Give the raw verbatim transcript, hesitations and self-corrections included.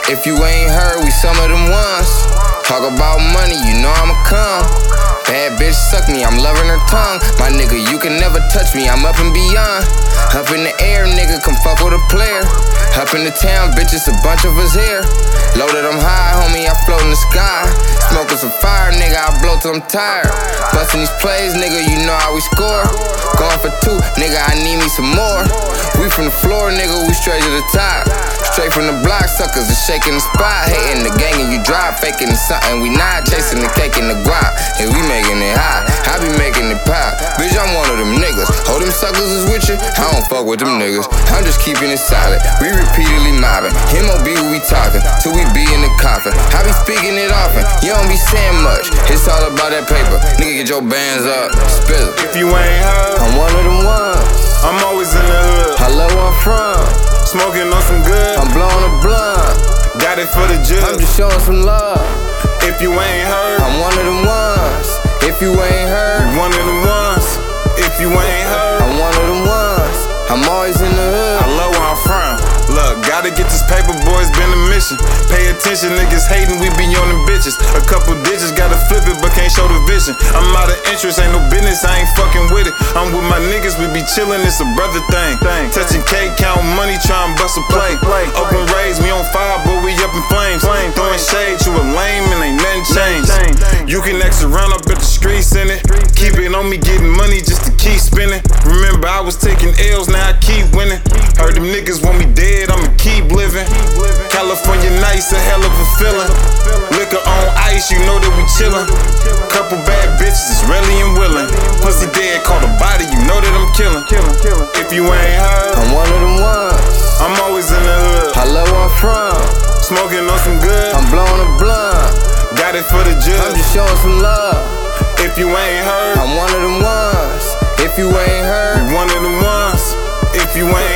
If you ain't heard, we some of them ones. Talk about money, you know I'ma come. Bad bitch suck me, I'm loving her tongue. My nigga, you can never touch me, I'm up and beyond. Up in the air, nigga, come fuck with a player. Up in the town, bitches, a bunch of us here. Loaded, I'm high, homie, I float in the sky. Smoking some fire, nigga, I blow till I'm tired. Bustin' these plays, nigga, you know how we score. Going for two, nigga, I need me some more. We from the floor, nigga, we straight to the top. Straight from the block, suckers are shaking the spot. Hating the gang and you drive, faking something. We not chasing the cake and the guap, and we making it hot. I be making it pop, bitch, I'm one of them niggas. Oh, them suckers is with you? I don't fuck with them niggas. I'm just keeping it solid. We repeatedly mobbing. M O B, we talking till we be in the coffin. I be speaking it often. You don't be saying much. It's all about that paper. Nigga, get your bands up. Spill it. If you ain't heard, I'm one of them ones. I'm always in the hood. I love where I'm from. Smoking on some good. I'm blowing a blunt. Got it for the judge. I'm just showing some love. If you ain't heard, I'm one of them ones. If you ain't heard, one of them ones. If you ain't heard, I'm one of them ones. I'm always in the hood. I love where I'm from. Look, gotta get this paper, boy, it's been a mission. Pay attention, niggas hating, we be on them bitches. A couple digits, gotta flip it, but can't show the vision. I'm out of interest, ain't no business, I ain't fucking with it. I'm with my niggas, we be chillin', it's a brother thing. Touching cake, count money, tryin' bust a play. Open rays, we on fire, but we up in flames. Throwing shade, you a lame, and ain't nothing changed. You can X around up at the streets in it. Keep it on me, getting money just to keep spinning. Remember, I was taking L's, now I keep winning. Heard them niggas want me dead, I'ma keep living. California nights, a hell of a feeling. Liquor on ice, you know that we chillin'. Couple bad bitches is really and willing. Pussy dead, caught a body, you know that I'm killin'. If you ain't heard, I'm one of them ones. I'm always in the hood. I love where I'm from. Smoking on some good. I'm blowing a blunt. Got it for the judge. I'm just showing some love. If you ain't heard, I'm one of them ones. If you ain't heard, one of them ones. If you ain't